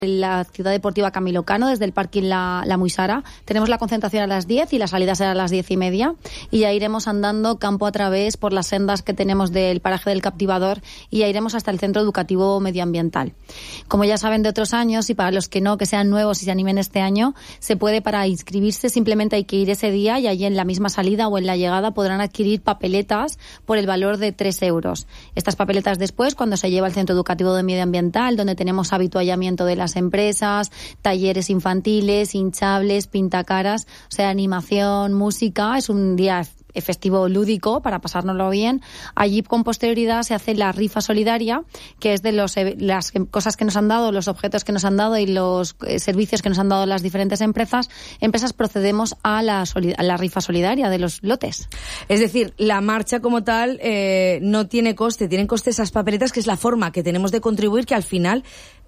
la Ciudad Deportiva Camilo Cano, desde el parking La Muisara. Tenemos la concentración a las 10 y la salida será a las 10:30. Y ya iremos andando campo a través por las sendas que tenemos del paraje del Captivador y ya iremos hasta el Centro Educativo Medioambiental. Como ya saben de otros años, y para los que no, que sean nuevos y se animen este año, se puede, para inscribirse, simplemente hay que ir ese día y allí en la misma salida o en la llegada podrán adquirir papeletas por el valor de 3 euros. Estas papeletas después, cuando se lleva al Centro Educativo Medioambiental, donde tenemos habituallamiento de las empresas, talleres infantiles, hinchables, pintacaras, o sea, animación, música, es un día festivo lúdico para pasárnoslo bien. Allí con posterioridad se hace la rifa solidaria, que es de las cosas que nos han dado, los objetos que nos han dado y los servicios que nos han dado las diferentes empresas procedemos a la rifa solidaria de los lotes. Es decir, la marcha como tal no tiene coste, tienen coste esas papeletas, que es la forma que tenemos de contribuir, que al final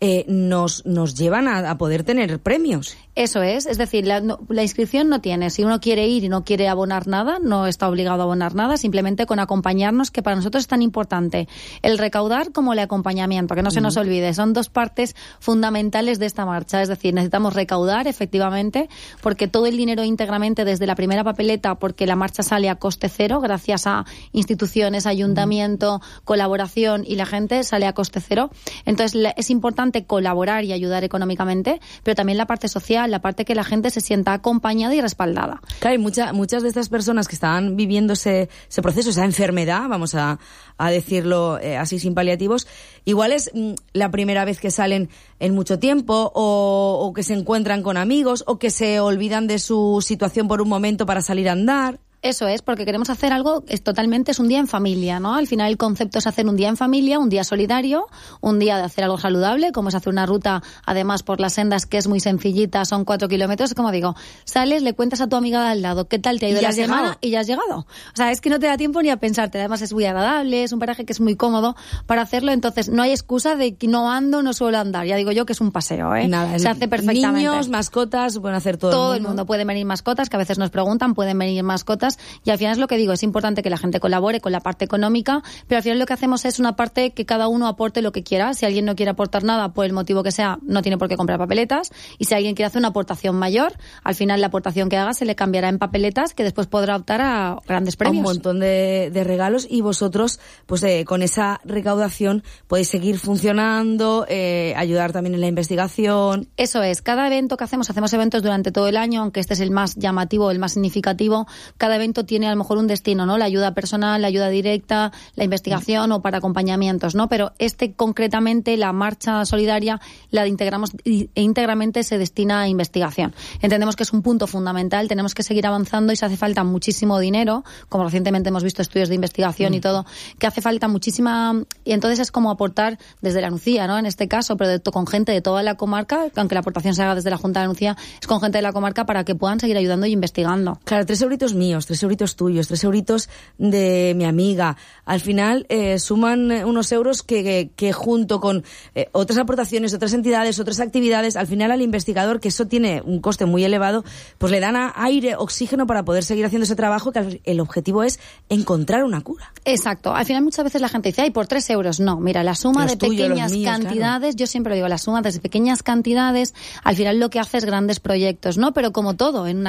nos llevan a poder tener premios. Eso es decir, la inscripción no tiene. Si uno quiere ir y no quiere abonar nada, no está obligado a abonar nada, simplemente con acompañarnos, que para nosotros es tan importante el recaudar como el acompañamiento, que no se nos olvide. Son dos partes fundamentales de esta marcha. Es decir, necesitamos recaudar, efectivamente, porque todo el dinero íntegramente desde la primera papeleta, porque la marcha sale a coste cero, gracias a instituciones, ayuntamiento, colaboración, y la gente sale a coste cero. Entonces es importante colaborar y ayudar económicamente, pero también la parte social, la parte que la gente se sienta acompañada y respaldada. Claro, y muchas de estas personas que estaban viviendo ese proceso, esa enfermedad, vamos a decirlo así sin paliativos, igual es la primera vez que salen en mucho tiempo, o que se encuentran con amigos, o que se olvidan de su situación por un momento para salir a andar. Eso es, porque queremos hacer algo, es un día en familia, ¿no? Al final el concepto es hacer un día en familia, un día solidario, un día de hacer algo saludable, como es hacer una ruta, además por las sendas, que es muy sencillita, son 4 kilómetros, como digo, sales, le cuentas a tu amiga de al lado qué tal te ha ido la semana y ya has llegado. O sea, es que no te da tiempo ni a pensarte, además es muy agradable, es un paraje que es muy cómodo para hacerlo, entonces no hay excusa de que no suelo andar, ya digo yo que es un paseo, ¿eh? Nada, se hace perfectamente. Niños, mascotas, pueden hacer todo el mundo. Pueden venir mascotas, que a veces nos preguntan, pueden venir mascotas. Y al final es lo que digo, es importante que la gente colabore con la parte económica, pero al final lo que hacemos es una parte que cada uno aporte lo que quiera. Si alguien no quiere aportar nada, por el motivo que sea, no tiene por qué comprar papeletas. Y si alguien quiere hacer una aportación mayor, al final la aportación que haga se le cambiará en papeletas, que después podrá optar a grandes premios. Un montón de regalos, y vosotros, pues con esa recaudación podéis seguir funcionando, ayudar también en la investigación. Eso es, cada evento que hacemos eventos durante todo el año, aunque este es el más llamativo, el más significativo. Cada evento tiene a lo mejor un destino, ¿no? La ayuda personal, la ayuda directa, la investigación o para acompañamientos, ¿no? Pero concretamente, la marcha solidaria, la integramos íntegramente, se destina a investigación. Entendemos que es un punto fundamental, tenemos que seguir avanzando y se hace falta muchísimo dinero, como recientemente hemos visto estudios de investigación y todo, que hace falta muchísima, y entonces es como aportar desde la Nucía, ¿no? En este caso, pero con gente de toda la comarca, aunque la aportación se haga desde la Junta de Nucía, es con gente de la comarca para que puedan seguir ayudando y investigando. Claro, 3 euritos míos, 3 euritos tuyos, 3 euritos de mi amiga. Al final suman unos euros que junto con otras aportaciones de otras entidades, otras actividades, al final al investigador, que eso tiene un coste muy elevado, pues le dan aire, oxígeno para poder seguir haciendo ese trabajo, que el objetivo es encontrar una cura. Exacto. Al final muchas veces la gente dice, ay, por 3 euros. No, mira, la suma de pequeñas cantidades, claro. Yo siempre lo digo, la suma de pequeñas cantidades, al final lo que hace es grandes proyectos, ¿no? Pero como todo, en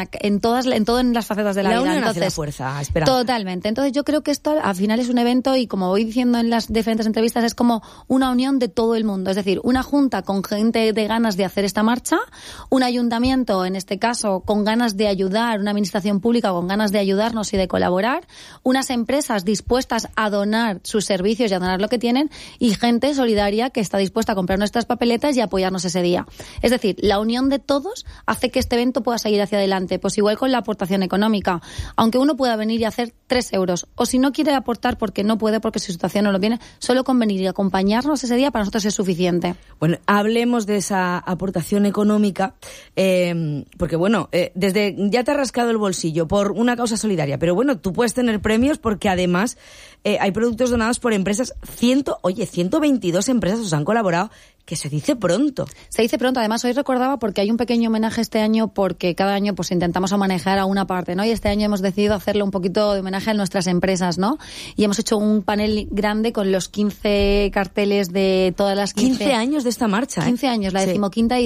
las facetas de la vida. Unión hace la fuerza, esperanza. Totalmente. Entonces yo creo que esto al final es un evento, y como voy diciendo en las diferentes entrevistas, es como una unión de todo el mundo. Es decir, una junta con gente de ganas de hacer esta marcha, un ayuntamiento, en este caso, con ganas de ayudar, una administración pública con ganas de ayudarnos y de colaborar, unas empresas dispuestas a donar sus servicios y a donar lo que tienen, y gente solidaria que está dispuesta a comprar nuestras papeletas y apoyarnos ese día. Es decir, la unión de todos hace que este evento pueda seguir hacia adelante. Pues igual con la aportación económica, aunque uno pueda venir y hacer 3 euros, o si no quiere aportar porque no puede, porque su situación no lo tiene, solo con venir y acompañarnos ese día para nosotros es suficiente. Bueno, hablemos de esa aportación económica, porque bueno, desde ya te has rascado el bolsillo por una causa solidaria, pero bueno, tú puedes tener premios porque además hay productos donados por empresas, 122 empresas os han colaborado. que se dice pronto. Se dice pronto. Además, hoy recordaba porque hay un pequeño homenaje este año, porque cada año pues intentamos manejar a una parte, ¿no? Y este año hemos decidido hacerle un poquito de homenaje a nuestras empresas, ¿no? Y hemos hecho un panel grande con los 15 carteles de todas las 15 años de esta marcha, 15 años, la 15ª